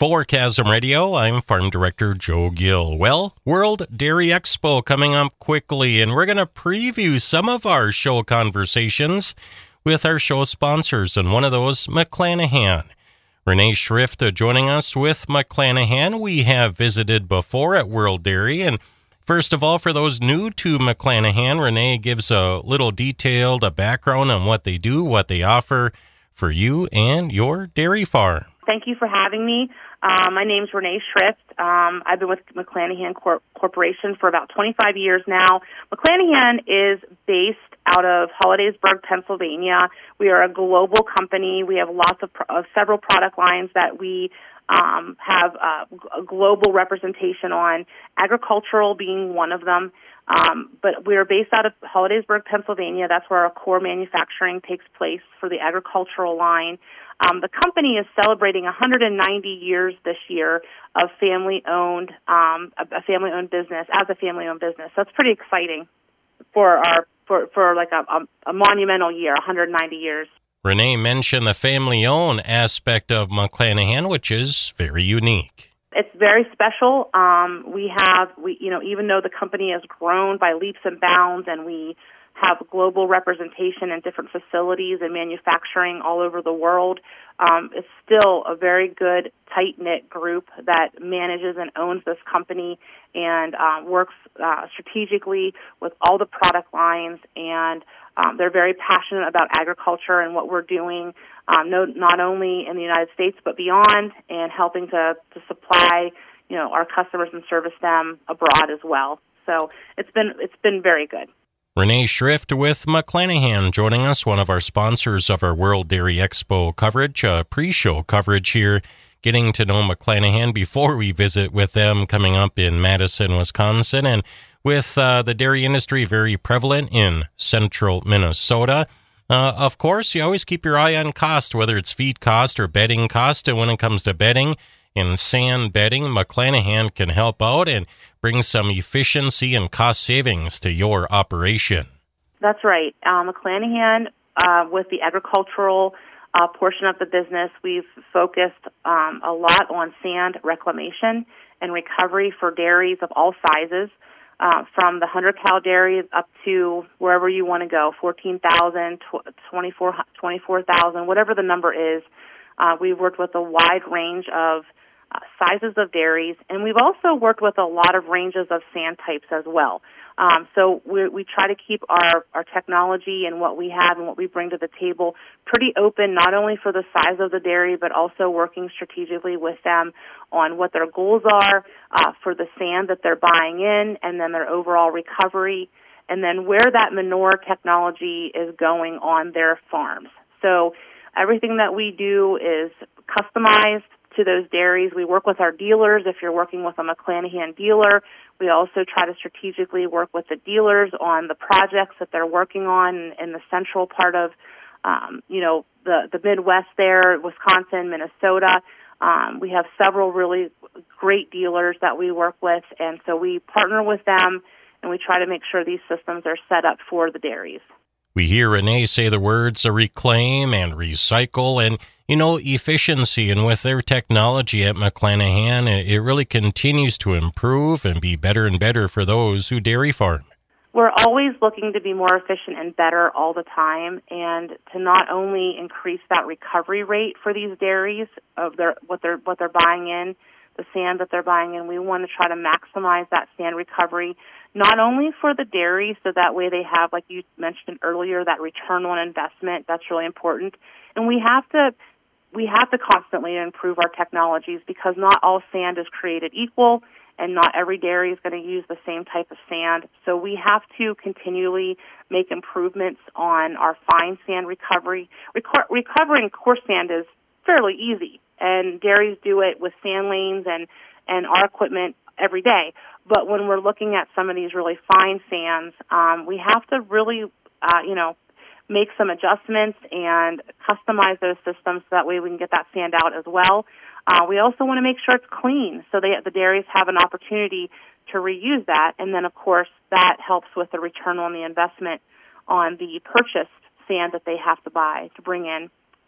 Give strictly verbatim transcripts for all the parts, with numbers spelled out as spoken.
For Chasm Radio, I'm Farm Director Joe Gill. Well, World Dairy Expo coming up quickly, and we're going to preview some of our show conversations with our show sponsors, and one of those, McClanahan. Renee Schrift uh, joining us with McClanahan. We have visited before at World Dairy, and first of all, for those new to McClanahan, Renee gives a little detailed a background on what they do, what they offer for you and your dairy farm. Thank you for having me. Uh, my name's Renee Schrift. Um, I've been with McClanahan Corp- Corporation for about twenty-five years now. McClanahan is based out of Hollidaysburg, Pennsylvania. We are a global company. We have lots of, pro- of several product lines that we um, have uh, a global representation on, agricultural being one of them. Um, but we're based out of Hollidaysburg, Pennsylvania. That's where our core manufacturing takes place for the agricultural line. Um, the company is celebrating one hundred ninety years this year of family-owned, um, a, a family-owned business, as a family-owned business. That's pretty exciting for our for, for like a, a, a monumental year, one hundred ninety years. Renee mentioned the family-owned aspect of McClanahan, which is very unique. It's very special. Um, we have, we you know, even though the company has grown by leaps and bounds, and we have global representation in different facilities and manufacturing all over the world, um, it's still a very good, tight-knit group that manages and owns this company and uh, works uh, strategically with all the product lines, and um, they're very passionate about agriculture and what we're doing, um, no, not only in the United States but beyond, and helping to, to supply, you know, our customers and service them abroad as well. So it's been it's been very good. Renee Schrift with McClanahan joining us, one of our sponsors of our World Dairy Expo coverage, uh, pre-show coverage here, getting to know McClanahan before we visit with them coming up in Madison, Wisconsin, and with uh, the dairy industry very prevalent in central Minnesota. Uh, of course, you always keep your eye on cost, whether it's feed cost or bedding cost, and when it comes to bedding and sand bedding, McClanahan can help out and bring some efficiency and cost savings to your operation. That's right. Uh, McClanahan, uh, with the agricultural uh, portion of the business, we've focused um, a lot on sand reclamation and recovery for dairies of all sizes, uh, from the one hundred cow dairies up to wherever you want to go, fourteen thousand, twenty-four thousand, whatever the number is. Uh, we've worked with a wide range of Uh, sizes of dairies, and we've also worked with a lot of ranges of sand types as well. Um, so we, we try to keep our, our technology and what we have and what we bring to the table pretty open, not only for the size of the dairy, but also working strategically with them on what their goals are uh, for the sand that they're buying in, and then their overall recovery, and then where that manure technology is going on their farms. So everything that we do is customized to those dairies. We work with our dealers. If you're working with a McClanahan dealer, we also try to strategically work with the dealers on the projects that they're working on in the central part of, um, you know, the, the Midwest there, Wisconsin, Minnesota. Um, we have several really great dealers that we work with, and so we partner with them, and we try to make sure these systems are set up for the dairies. We hear Renee say the words reclaim and recycle and, you know, efficiency. And with their technology at McClanahan, it really continues to improve and be better and better for those who dairy farm. We're always looking to be more efficient and better all the time, and to not only increase that recovery rate for these dairies of their what they're what they're buying in, the sand that they're buying in. We want to try to maximize that sand recovery, not only for the dairy, so that way they have, like you mentioned earlier, that return on investment. That's really important. And we have to we have to constantly improve our technologies, because not all sand is created equal, and not every dairy is going to use the same type of sand. So we have to continually make improvements on our fine sand recovery. Reco- recovering coarse sand is fairly easy, and dairies do it with sand lanes and, and our equipment every day. But when we're looking at some of these really fine sands, um, we have to really, uh, you know, make some adjustments and customize those systems so that way we can get that sand out as well. Uh, we also want to make sure it's clean, so they, the dairies have an opportunity to reuse that. And then, of course, that helps with the return on the investment on the purchased sand that they have to buy to bring in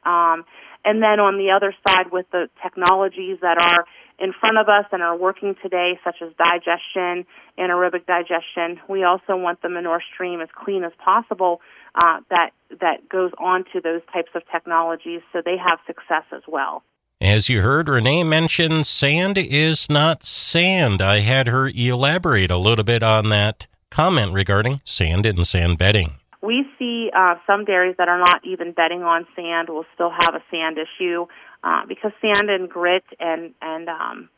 Um, and then on the other side, with the technologies that are in front of us and are working today, such as digestion, anaerobic digestion, we also want the manure stream as clean as possible uh, that that goes on to those types of technologies so they have success as well. As you heard, Renee mention sand is not sand. I had her elaborate a little bit on that comment regarding sand and sand bedding. We see uh, some dairies that are not even bedding on sand will still have a sand issue uh, because sand and grit and, and um,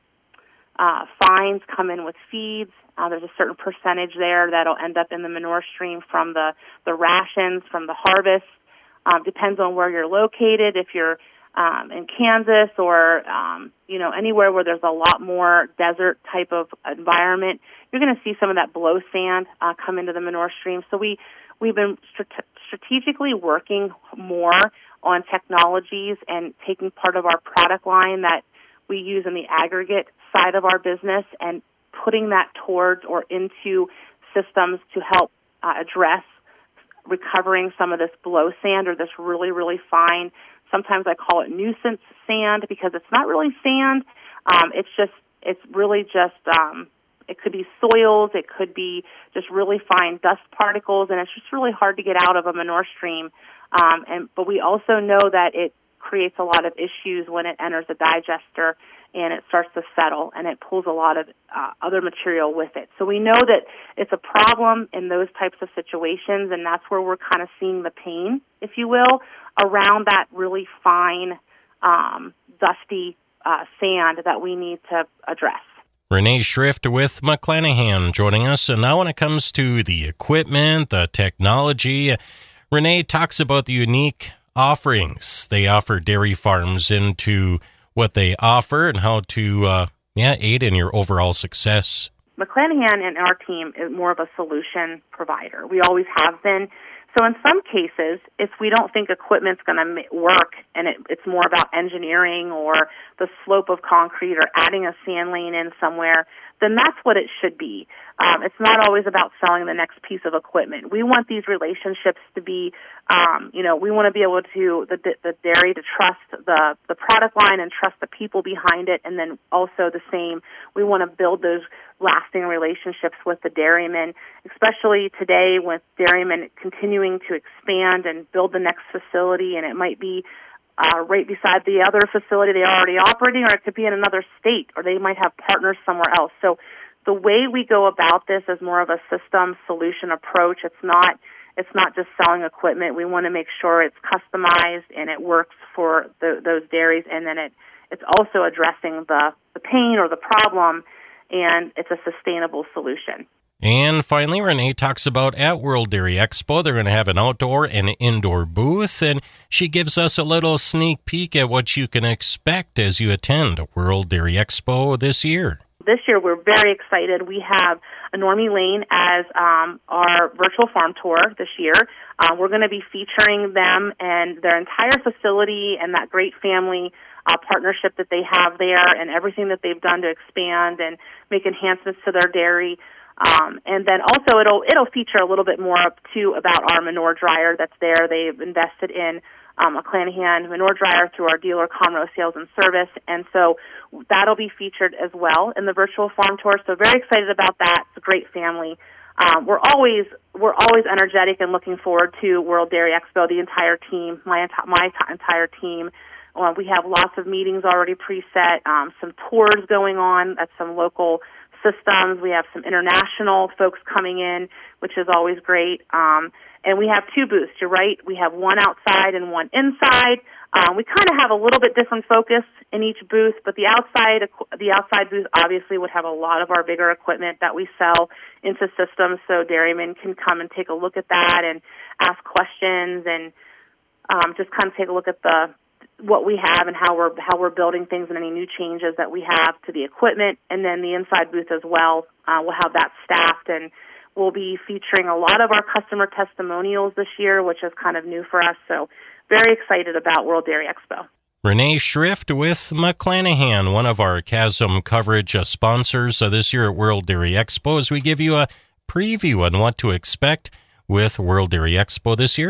uh, fines come in with feeds. Uh, there's a certain percentage there that'll end up in the manure stream from the, the rations, from the harvest. Um, depends on where you're located. If you're Um, in Kansas or, um, you know, anywhere where there's a lot more desert type of environment, you're going to see some of that blow sand uh, come into the manure stream. So we, we've been strate- strategically working more on technologies and taking part of our product line that we use in the aggregate side of our business and putting that towards or into systems to help uh, address recovering some of this blow sand or this really, really fine. Sometimes I call it nuisance sand because it's not really sand. Um, it's just, it's really just, um, it could be soils, it could be just really fine dust particles, and it's just really hard to get out of a manure stream. Um, and but we also know that it creates a lot of issues when it enters a digester and it starts to settle, and it pulls a lot of uh, other material with it. So we know that it's a problem in those types of situations, and that's where we're kind of seeing the pain, if you will, around that really fine, um, dusty uh, sand that we need to address. Renee Schrift with McClanahan joining us. And now when it comes to the equipment, the technology, Renee talks about the unique offerings they offer dairy farms into what they offer and how to uh, yeah aid in your overall success. McClanahan and our team is more of a solution provider. We always have been. So in some cases, if we don't think equipment's going to work and it, it's more about engineering or the slope of concrete or adding a sand lane in somewhere, then that's what it should be. Um, it's not always about selling the next piece of equipment. We want these relationships to be, um, you know, we want to be able to, the, the dairy to trust the, the product line and trust the people behind it, and then also the same, we want to build those lasting relationships with the dairymen, especially today with dairymen continuing to expand and build the next facility, and it might be Uh, right beside the other facility they're already operating, or it could be in another state, or they might have partners somewhere else. So the way we go about this is more of a system solution approach. It's not it's not just selling equipment. We want to make sure it's customized and it works for the, those dairies, and then it it's also addressing the, the pain or the problem, and it's a sustainable solution. And finally, Renee talks about at World Dairy Expo, they're going to have an outdoor and an indoor booth, and she gives us a little sneak peek at what you can expect as you attend World Dairy Expo this year. This year, we're very excited. We have Normie Lane as um, our virtual farm tour this year. Uh, we're going to be featuring them and their entire facility and that great family uh, partnership that they have there and everything that they've done to expand and make enhancements to their dairy. Um, and then also it'll it'll feature a little bit more up too about our manure dryer that's there. They've invested in um, a McClanahan manure dryer through our dealer Conroe Sales and Service, and so that'll be featured as well in the virtual farm tour. So very excited about that. It's a great family. Um, we're always we're always energetic and looking forward to World Dairy Expo. The entire team, my enti- my t- entire team. Uh, we have lots of meetings already preset. Um, some tours going on at some local systems. We have some international folks coming in, which is always great. Um, and we have two booths. You're right. We have one outside and one inside. Um, we kind of have a little bit different focus in each booth, but the outside the outside booth obviously would have a lot of our bigger equipment that we sell into systems, so dairymen can come and take a look at that and ask questions and um, just kind of take a look at the what we have and how we're how we're building things and any new changes that we have to the equipment. And then the inside booth as well, uh, we'll have that staffed, and we'll be featuring a lot of our customer testimonials this year, which is kind of new for us. So very excited about World Dairy Expo. Renee Schrift with McClanahan, one of our Chasm coverage uh, sponsors uh, this year at World Dairy Expo, as we give you a preview on what to expect with World Dairy Expo this year.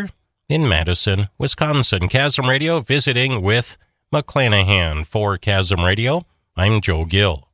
in Madison, Wisconsin. Chasm Radio visiting with McClanahan. For Chasm Radio, I'm Joe Gill.